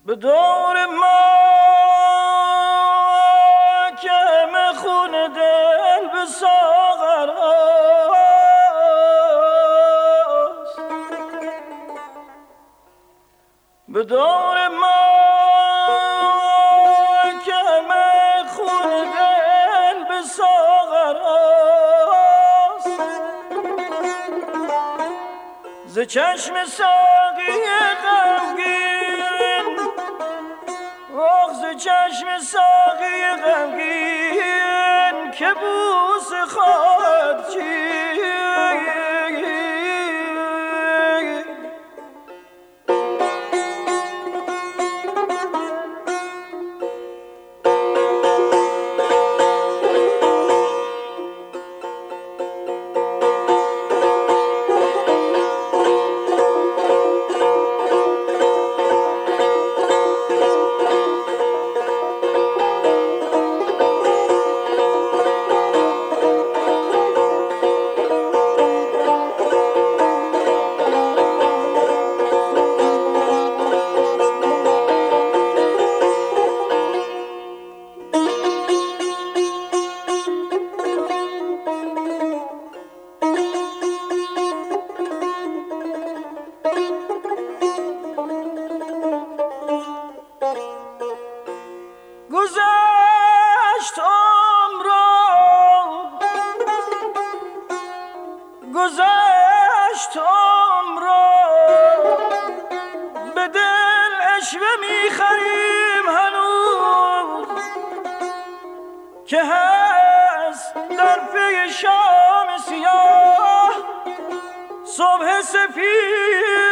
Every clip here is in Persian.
به دور ما کم خون دل به ساغر است، به دور ما کم خون دل به ساغر است، ز چشم ساقی غمگین، ز چشم ساقی غمگین که بوس خواهد چید. گذشت عمرا به دل اشوه میخریم هنوز، که هست در پی شام سیاه صبح سفید.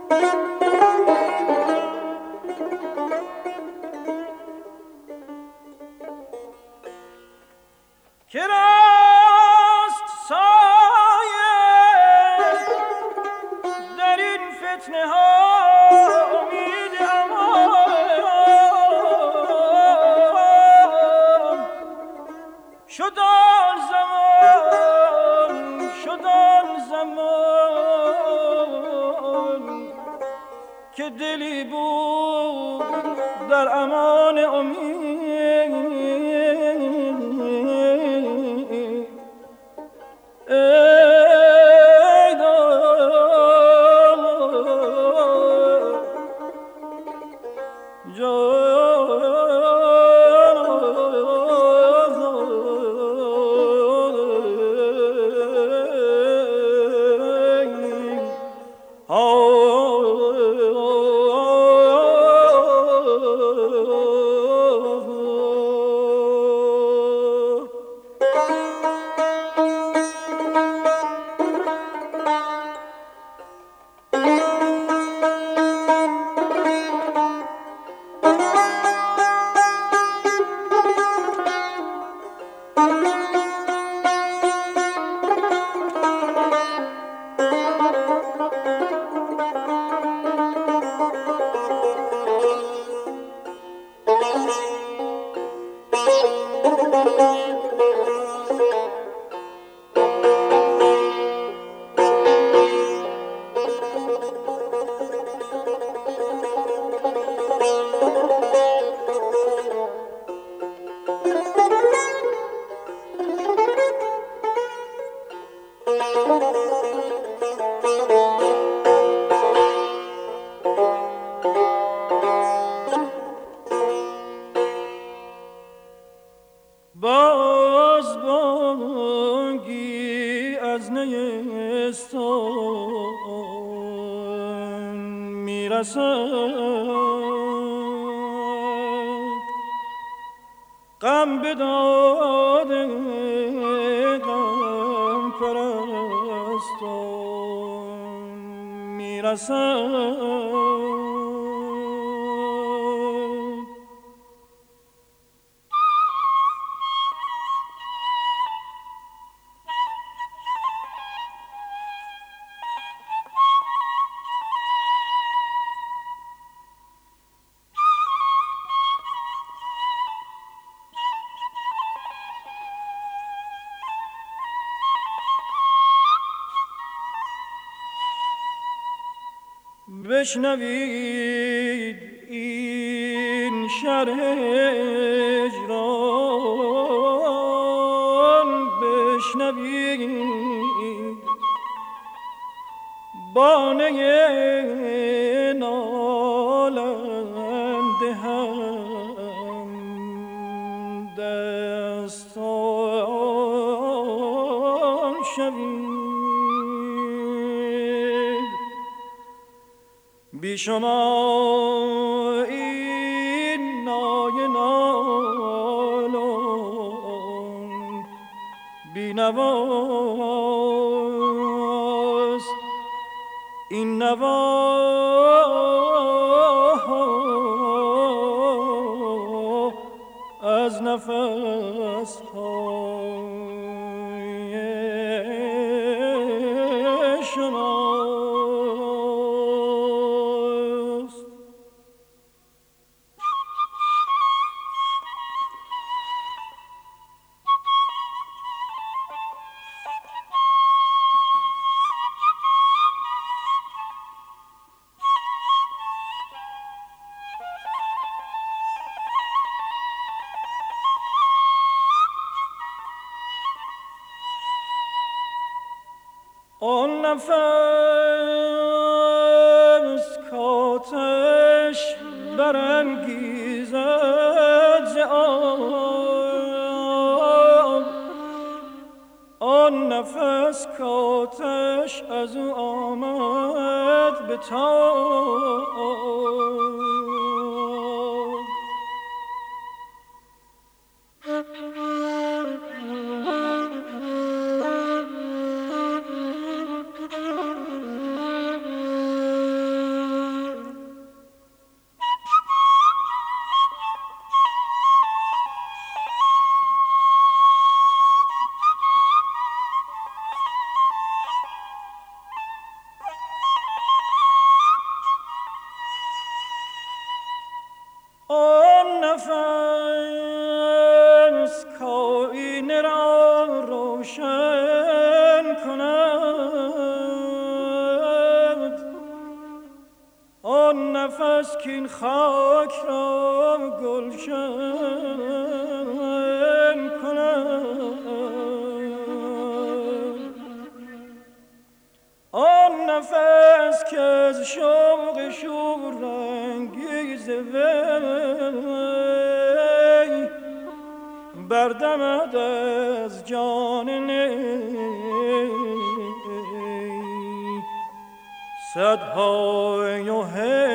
که راست سایه در این فتنه ها امید امان شد آن زمان که دلی بود در امان امید باز بانگی از نیستان میرسد غم بداد غم پرستان میرسد بشنوید این شرح هجران بشنوید بانه نالنده هم دستان شوید بی شما این نای نالان بی نواست این نوا از نفس های شما آن نفس کاتش برانگیزد ز آب آن نفس کاتش از او آمد به تاب نفس کائینه را روشن کند، آن نفس که این خاک را گلشن کند، آن نفس که از شوق شورانگیز وی بردمد از جان نی صدهای و